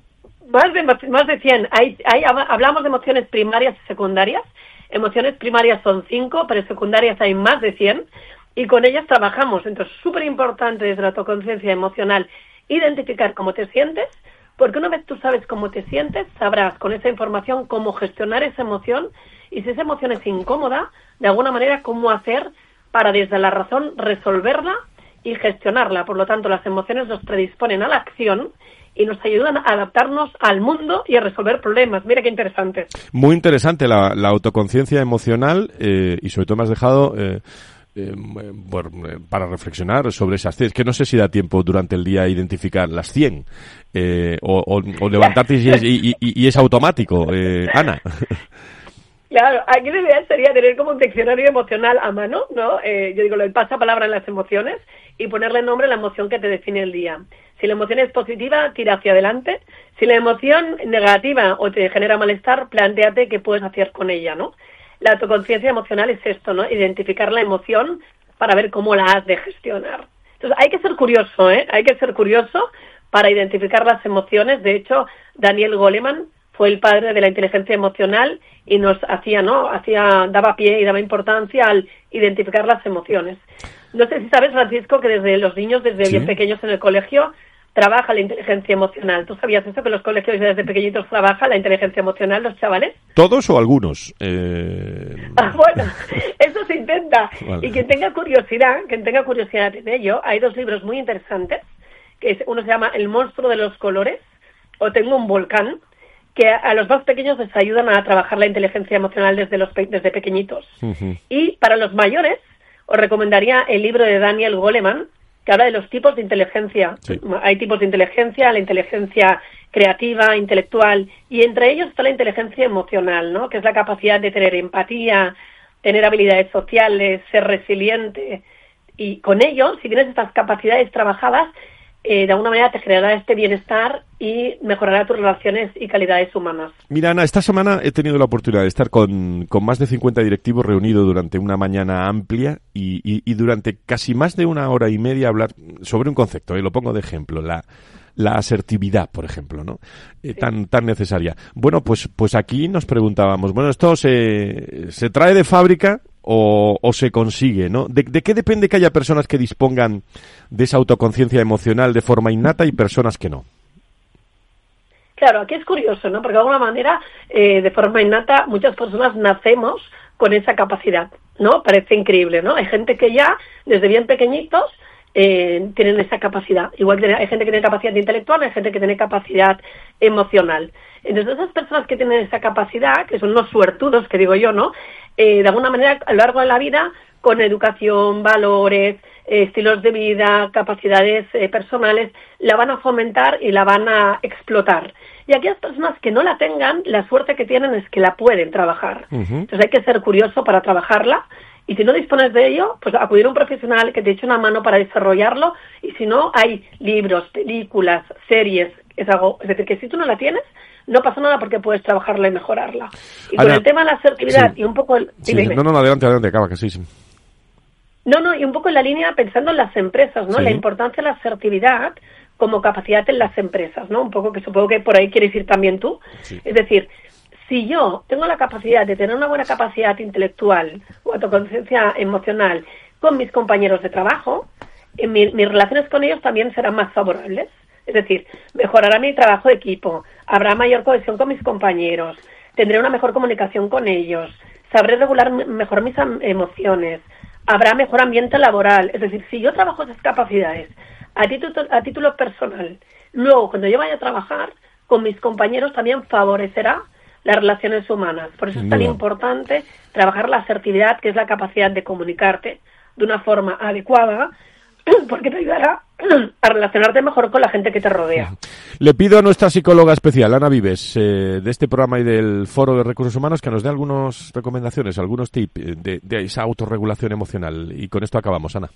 Más de 100. Hablamos de emociones primarias y secundarias. Emociones primarias son 5, pero secundarias hay más de 100 y con ellas trabajamos. Entonces, súper importante desde la autoconciencia emocional identificar cómo te sientes, porque una vez tú sabes cómo te sientes, sabrás con esa información cómo gestionar esa emoción y si esa emoción es incómoda, de alguna manera cómo hacer para desde la razón resolverla y gestionarla. Por lo tanto, las emociones nos predisponen a la acción y nos ayudan a adaptarnos al mundo y a resolver problemas. Mira qué interesante. Muy interesante la autoconciencia emocional y sobre todo me has dejado para reflexionar sobre esas 100. Es que no sé si da tiempo durante el día a identificar las 100 o levantarte y es automático. Ana. Claro, aquí la idea sería tener como un diccionario emocional a mano, ¿no? Yo digo, el pasapalabra en las emociones y ponerle nombre a la emoción que te define el día. Si la emoción es positiva, tira hacia adelante. Si la emoción negativa o te genera malestar, plantéate qué puedes hacer con ella, ¿no? La autoconciencia emocional es esto, ¿no? Identificar la emoción para ver cómo la has de gestionar. Entonces, hay que ser curioso, Hay que ser curioso para identificar las emociones. De hecho, Daniel Goleman fue el padre de la inteligencia emocional y nos daba pie y daba importancia al identificar las emociones. No sé si sabes, Francisco, que desde los niños, desde bien pequeños en el colegio, trabaja la inteligencia emocional. ¿Tú sabías eso, que los colegios desde pequeñitos trabajan la inteligencia emocional, los chavales? ¿Todos o algunos? Bueno, eso se intenta. Vale. Y quien tenga curiosidad en ello, hay 2 libros muy interesantes, uno se llama El monstruo de los colores o Tengo un volcán, que a los más pequeños les ayudan a trabajar la inteligencia emocional desde pequeñitos. Uh-huh. Y para los mayores, os recomendaría el libro de Daniel Goleman, que habla de los tipos de inteligencia. Sí. Hay tipos de inteligencia, la inteligencia creativa, intelectual, y entre ellos está la inteligencia emocional, ¿no? Que es la capacidad de tener empatía, tener habilidades sociales, ser resiliente. Y con ello, si tienes estas capacidades trabajadas, de alguna manera te generará este bienestar y mejorará tus relaciones y calidades humanas. Mira, Ana, esta semana he tenido la oportunidad de estar con más de 50 directivos reunidos durante una mañana amplia y durante casi más de 1 hora y media hablar sobre un concepto, lo pongo de ejemplo, la asertividad, por ejemplo, ¿no? Sí. Tan necesaria. Bueno, pues aquí nos preguntábamos, bueno, ¿esto se trae de fábrica o se consigue, ¿no? ¿De qué depende que haya personas que dispongan de esa autoconciencia emocional de forma innata y personas que no? Claro, aquí es curioso, ¿no? Porque de alguna manera, de forma innata, muchas personas nacemos con esa capacidad, ¿no? Parece increíble, ¿no? Hay gente que ya, desde bien pequeñitos, tienen esa capacidad. Igual que hay gente que tiene capacidad intelectual, hay gente que tiene capacidad emocional. Entonces, esas personas que tienen esa capacidad, que son los suertudos, que digo yo, ¿no? De alguna manera, a lo largo de la vida, con educación, valores, estilos de vida, capacidades personales, la van a fomentar y la van a explotar. Y aquellas personas que no la tengan, la suerte que tienen es que la pueden trabajar. Uh-huh. Entonces hay que ser curioso para trabajarla. Y si no dispones de ello, pues acudir a un profesional que te eche una mano para desarrollarlo. Y si no, hay libros, películas, series. Es decir, que si tú no la tienes, no pasa nada porque puedes trabajarla y mejorarla. Y Ana, con el tema de la asertividad y un poco... No, adelante, acaba, que sí. No, y un poco en la línea pensando en las empresas, ¿no? Sí. La importancia de la asertividad como capacidad en las empresas, ¿no? Un poco que supongo que por ahí quieres ir también tú. Sí. Es decir, si yo tengo la capacidad de tener una buena capacidad intelectual o autoconciencia emocional con mis compañeros de trabajo, mis relaciones con ellos también serán más favorables. Es decir, mejorará mi trabajo de equipo, habrá mayor cohesión con mis compañeros, tendré una mejor comunicación con ellos, sabré regular mejor mis emociones, habrá mejor ambiente laboral. Es decir, si yo trabajo esas capacidades a título personal, luego cuando yo vaya a trabajar con mis compañeros también favorecerá las relaciones humanas. Por eso es tan importante trabajar la asertividad, que es la capacidad de comunicarte de una forma adecuada, porque te ayudará a relacionarte mejor con la gente que te rodea. Le pido a nuestra psicóloga especial, Ana Vives, de este programa y del Foro de Recursos Humanos, que nos dé algunas recomendaciones, algunos tips de esa autorregulación emocional. Y con esto acabamos, Ana.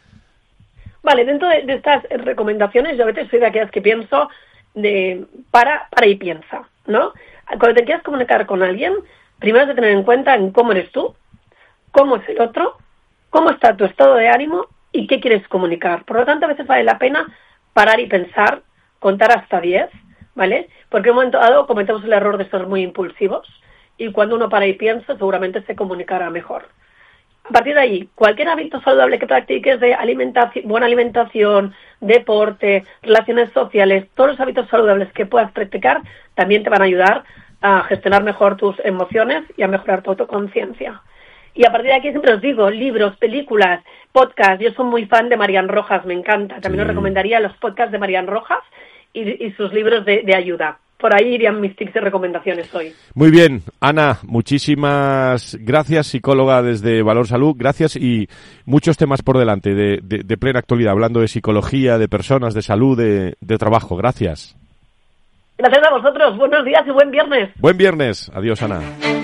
Vale, dentro de estas recomendaciones, yo a veces soy de aquellas que pienso de para y piensa, ¿no? Cuando te quieras comunicar con alguien, primero has de tener en cuenta en cómo eres tú, cómo es el otro, cómo está tu estado de ánimo y qué quieres comunicar. Por lo tanto, a veces vale la pena parar y pensar, contar hasta 10, ¿vale? Porque en un momento dado cometemos el error de ser muy impulsivos y cuando uno para y piensa, seguramente se comunicará mejor. A partir de ahí, cualquier hábito saludable que practiques de buena alimentación, deporte, relaciones sociales, todos los hábitos saludables que puedas practicar también te van a ayudar a gestionar mejor tus emociones y a mejorar tu autoconciencia. Y a partir de aquí siempre os digo, libros, películas, podcasts. Yo soy muy fan de Marian Rojas, me encanta. También os recomendaría los podcasts de Marian Rojas y sus libros de ayuda. Por ahí irían mis tips y recomendaciones hoy. Muy bien, Ana, muchísimas gracias, psicóloga desde Valor Salud, gracias y muchos temas por delante de plena actualidad, hablando de psicología, de personas, de salud, de trabajo. Gracias. Gracias a vosotros, buenos días y buen viernes. Buen viernes, adiós, Ana.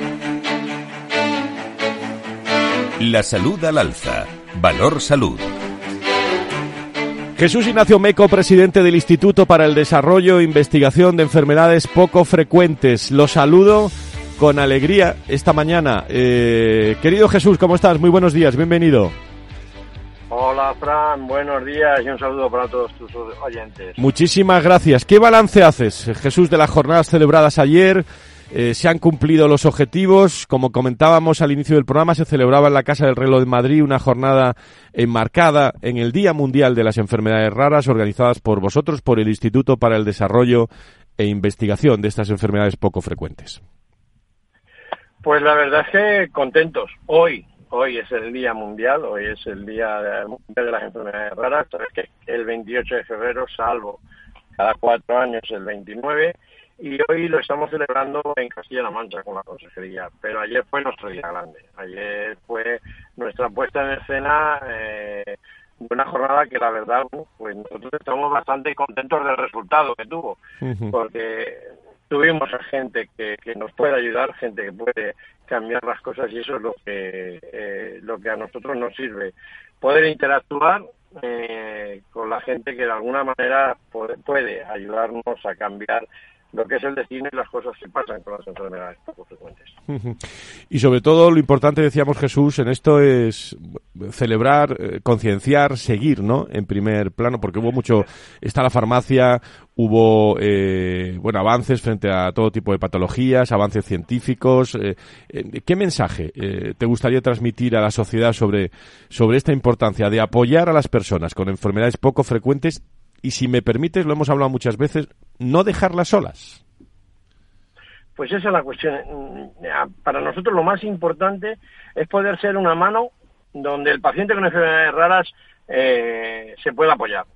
La salud al alza. Valor Salud. Jesús Ignacio Meco, presidente del Instituto para el Desarrollo e Investigación de Enfermedades Poco Frecuentes. Lo saludo con alegría esta mañana. Querido Jesús, ¿cómo estás? Muy buenos días, bienvenido. Hola, Fran, buenos días y un saludo para todos tus oyentes. Muchísimas gracias. ¿Qué balance haces, Jesús, de las jornadas celebradas ayer? Se han cumplido los objetivos. Como comentábamos al inicio del programa, se celebraba en la Casa del Reloj de Madrid una jornada enmarcada en el Día Mundial de las Enfermedades Raras, organizadas por vosotros, por el Instituto para el Desarrollo e Investigación de estas enfermedades poco frecuentes. Pues la verdad es que contentos. Hoy es el Día Mundial, hoy es el Día Mundial de las Enfermedades Raras. Sabes que el 28 de febrero, salvo cada 4 años el 29, y hoy lo estamos celebrando en Castilla-La Mancha con la consejería, pero ayer fue nuestro día grande. Ayer fue nuestra puesta en escena de una jornada que la verdad, pues nosotros estamos bastante contentos del resultado que tuvo, porque tuvimos a gente que nos puede ayudar, gente que puede cambiar las cosas, y eso es lo que a nosotros nos sirve, poder interactuar con la gente que de alguna manera puede ayudarnos a cambiar lo que es el destino y las cosas que pasan con las enfermedades poco frecuentes. Y sobre todo lo importante, decíamos, Jesús, en esto es celebrar, concienciar, seguir, ¿no?, en primer plano, porque hubo mucho, está la farmacia, hubo avances frente a todo tipo de patologías, avances científicos. ¿Qué mensaje te gustaría transmitir a la sociedad sobre esta importancia de apoyar a las personas con enfermedades poco frecuentes? Y si me permites, lo hemos hablado muchas veces, no dejarlas solas. Pues esa es la cuestión. Para nosotros lo más importante es poder ser una mano donde el paciente con enfermedades raras se pueda apoyar.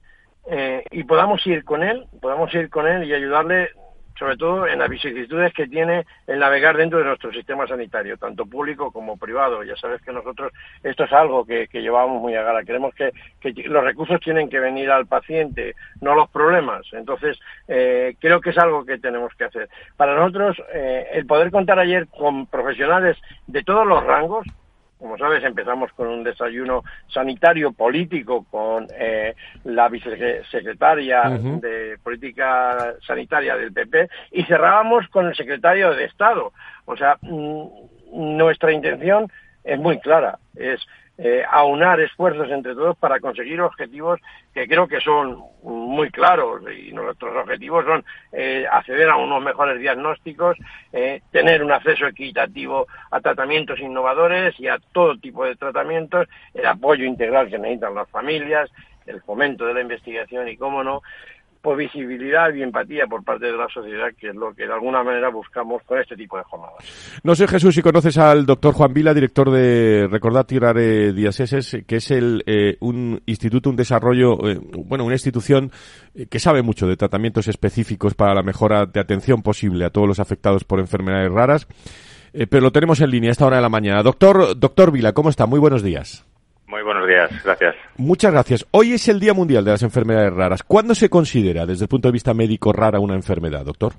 Y podamos ir con él y ayudarle, sobre todo en las vicisitudes que tiene el navegar dentro de nuestro sistema sanitario, tanto público como privado. Ya sabes que nosotros esto es algo que llevamos muy a gala. Queremos que los recursos tienen que venir al paciente, no los problemas. Entonces, creo que es algo que tenemos que hacer. Para nosotros, el poder contar ayer con profesionales de todos los rangos, Como sabes, empezamos con un desayuno sanitario político con la vicesecretaria de Política Sanitaria del PP y cerrábamos con el secretario de Estado. O sea, nuestra intención es muy clara, es aunar esfuerzos entre todos para conseguir objetivos que creo que son muy claros, y nuestros objetivos son acceder a unos mejores diagnósticos, tener un acceso equitativo a tratamientos innovadores y a todo tipo de tratamientos, el apoyo integral que necesitan las familias, el fomento de la investigación y, cómo no, pues visibilidad y empatía por parte de la sociedad, que es lo que de alguna manera buscamos con este tipo de jornadas. No sé, Jesús, si conoces al doctor Juan Vila, director de Recordat Tirare Diaseses, que es un instituto, un desarrollo, una institución que sabe mucho de tratamientos específicos para la mejora de atención posible a todos los afectados por enfermedades raras, pero lo tenemos en línea a esta hora de la mañana. Doctor Vila, ¿cómo está? Muy buenos días. Muy buenos días, gracias. Muchas gracias. Hoy es el Día Mundial de las Enfermedades Raras. ¿Cuándo se considera, desde el punto de vista médico, rara una enfermedad, doctor?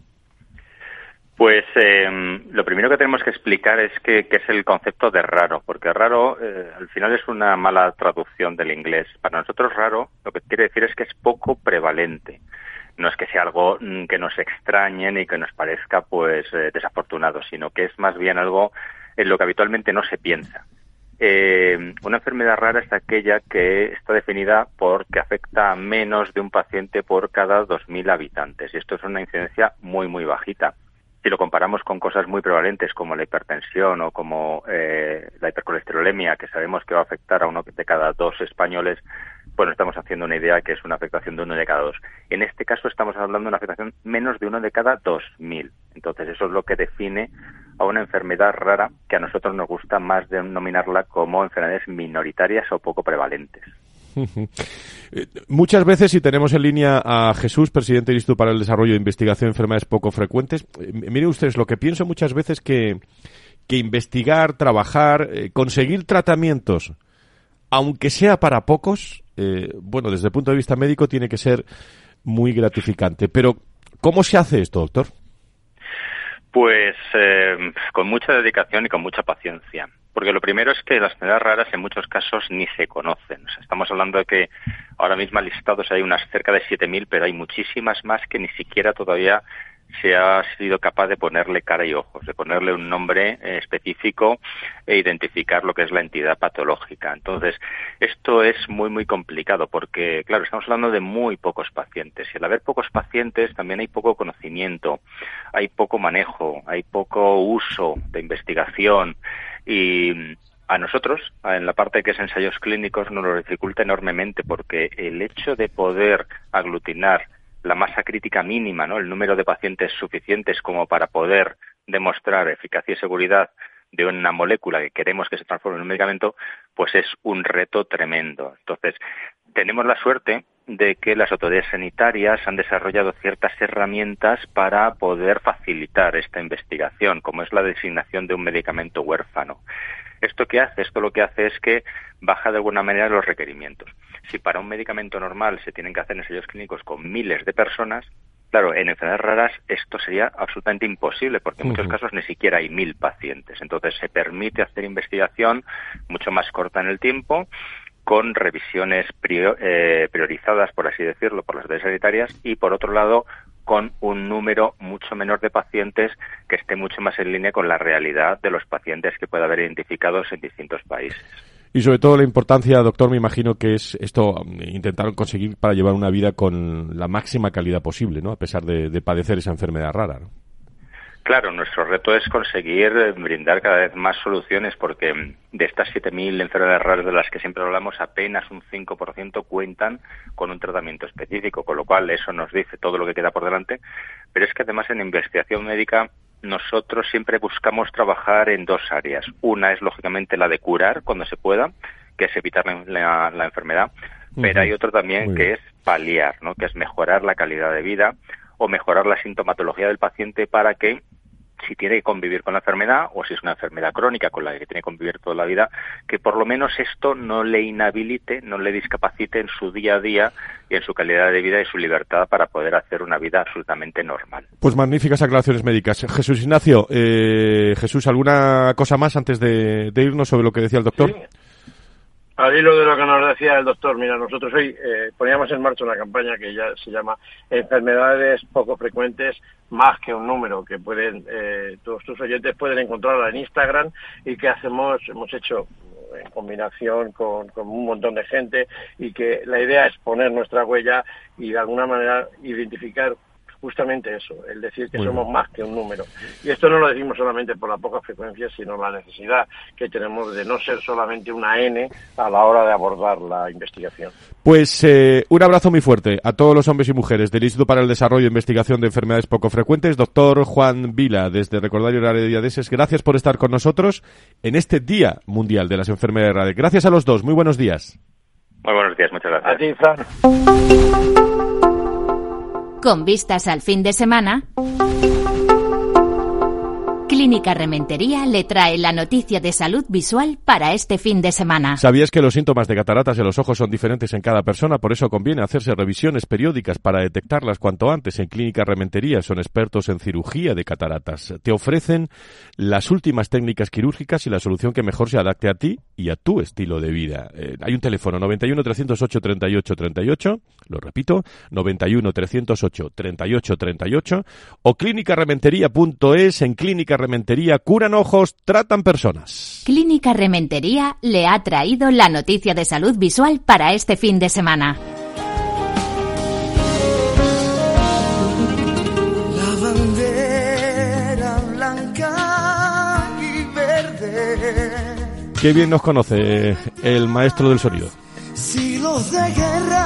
Pues lo primero que tenemos que explicar es qué es el concepto de raro, porque raro al final es una mala traducción del inglés. Para nosotros raro lo que quiere decir es que es poco prevalente. No es que sea algo que nos extrañe ni que nos parezca desafortunado, sino que es más bien algo en lo que habitualmente no se piensa. Una enfermedad rara es aquella que está definida porque afecta a menos de un paciente por cada 2.000 habitantes, y esto es una incidencia muy, muy bajita. Si lo comparamos con cosas muy prevalentes como la hipertensión o como la hipercolesterolemia, que sabemos que va a afectar a uno de cada 2 españoles, pues nos estamos haciendo una idea que es una afectación de 1 de cada 2. En este caso estamos hablando de una afectación menos de 1 de cada 2.000. Entonces eso es lo que define a una enfermedad rara, que a nosotros nos gusta más denominarla como enfermedades minoritarias o poco prevalentes. Muchas veces, si tenemos en línea a Jesús, presidente del Instituto para el Desarrollo e Investigación de Enfermedades Poco Frecuentes, miren ustedes, lo que pienso muchas veces que investigar, trabajar, conseguir tratamientos, aunque sea para pocos, desde el punto de vista médico tiene que ser muy gratificante. Pero, ¿cómo se hace esto, doctor? Pues con mucha dedicación y con mucha paciencia. Porque lo primero es que las enfermedades raras en muchos casos ni se conocen. O sea, estamos hablando de que ahora mismo listados hay unas cerca de 7.000, pero hay muchísimas más que ni siquiera todavía se ha sido capaz de ponerle cara y ojos, de ponerle un nombre específico e identificar lo que es la entidad patológica. Entonces, esto es muy, muy complicado porque, claro, estamos hablando de muy pocos pacientes y al haber pocos pacientes también hay poco conocimiento, hay poco manejo, hay poco uso de investigación y a nosotros, en la parte que es ensayos clínicos, nos lo dificulta enormemente porque el hecho de poder aglutinar la masa crítica mínima, ¿no? El número de pacientes suficientes como para poder demostrar eficacia y seguridad de una molécula que queremos que se transforme en un medicamento, pues es un reto tremendo. Entonces, tenemos la suerte de que las autoridades sanitarias han desarrollado ciertas herramientas para poder facilitar esta investigación, como es la designación de un medicamento huérfano. ¿Esto qué hace? Esto lo que hace es que baja de alguna manera los requerimientos. Si para un medicamento normal se tienen que hacer ensayos clínicos con miles de personas, claro, en enfermedades raras esto sería absolutamente imposible porque en muchos casos ni siquiera hay 1.000 pacientes. Entonces se permite hacer investigación mucho más corta en el tiempo, con revisiones priorizadas, por así decirlo, por las autoridades sanitarias y, por otro lado, con un número mucho menor de pacientes que esté mucho más en línea con la realidad de los pacientes que pueda haber identificados en distintos países. Y sobre todo la importancia, doctor, me imagino que es esto, intentar conseguir para llevar una vida con la máxima calidad posible, ¿no? A pesar de padecer esa enfermedad rara, ¿no? Claro, nuestro reto es conseguir brindar cada vez más soluciones porque de estas 7.000 enfermedades raras de las que siempre hablamos, apenas un 5% cuentan con un tratamiento específico, con lo cual eso nos dice todo lo que queda por delante. Pero es que además en investigación médica nosotros siempre buscamos trabajar en 2 áreas. Una es lógicamente la de curar cuando se pueda, que es evitar la enfermedad, pero hay otro también que es paliar, ¿no? Que es mejorar la calidad de vida o mejorar la sintomatología del paciente para que si tiene que convivir con la enfermedad o si es una enfermedad crónica con la que tiene que convivir toda la vida, que por lo menos esto no le inhabilite, no le discapacite en su día a día y en su calidad de vida y su libertad para poder hacer una vida absolutamente normal. Pues magníficas aclaraciones médicas. Jesús Ignacio, Jesús, ¿alguna cosa más antes de irnos sobre lo que decía el doctor? Sí. Al hilo de lo que nos decía el doctor, mira, nosotros hoy poníamos en marcha una campaña que ya se llama Enfermedades poco frecuentes más que un número, que pueden todos tus oyentes pueden encontrarla en Instagram y que hemos hecho en combinación con un montón de gente, y que la idea es poner nuestra huella y de alguna manera identificar justamente eso, el decir que somos más que un número. Y esto no lo decimos solamente por la poca frecuencia, sino la necesidad que tenemos de no ser solamente una N a la hora de abordar la investigación. Pues un abrazo muy fuerte a todos los hombres y mujeres del Instituto para el Desarrollo e Investigación de Enfermedades Poco Frecuentes. Doctor Juan Vila, desde Recordario Horario de Diadeses, gracias por estar con nosotros en este Día Mundial de las Enfermedades Raras. Gracias a los dos, muy buenos días. Muy buenos días, muchas gracias. A ti, Fran. Con vistas al fin de semana, Clínica Rementería le trae la noticia de salud visual para este fin de semana. ¿Sabías que los síntomas de cataratas de los ojos son diferentes en cada persona? Por eso conviene hacerse revisiones periódicas para detectarlas cuanto antes. En Clínica Rementería son expertos en cirugía de cataratas. Te ofrecen las últimas técnicas quirúrgicas y la solución que mejor se adapte a ti y a tu estilo de vida. Hay un teléfono 91 308 38 38, lo repito, 91 308 38 38, o clínicarementería.es. En Clínica Rementería curan ojos, tratan personas. Clínica Rementería le ha traído la noticia de salud visual para este fin de semana. La bandera blanca y verde. Qué bien nos conoce el maestro del sonido. Siglos de guerra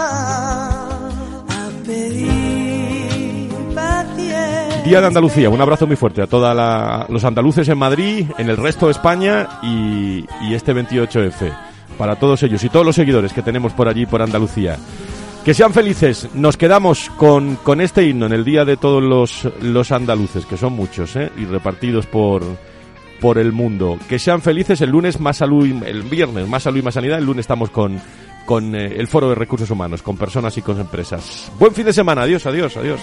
a pedir paciencia. Día de Andalucía, un abrazo muy fuerte a todos los andaluces en Madrid, en el resto de España y este 28F. Para todos ellos y todos los seguidores que tenemos por allí, por Andalucía. Que sean felices. Nos quedamos con este himno en el día de todos los andaluces, que son muchos, y repartidos por el mundo. Que sean felices. El lunes más salud, el viernes más salud y más sanidad. El lunes estamos con el Foro de Recursos Humanos, con personas y con empresas. Buen fin de semana. Adiós, adiós, adiós.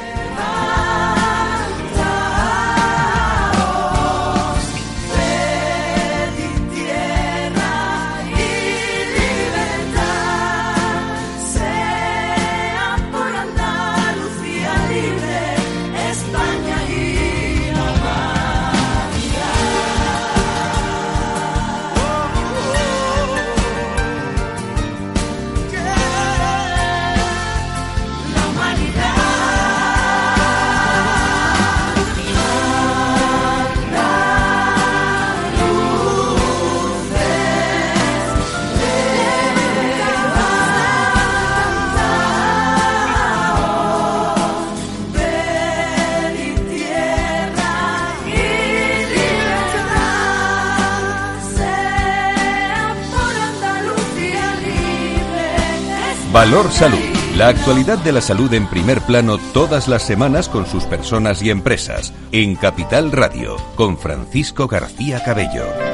Valor Salud. La actualidad de la salud en primer plano todas las semanas con sus personas y empresas. En Capital Radio, con Francisco García Cabello.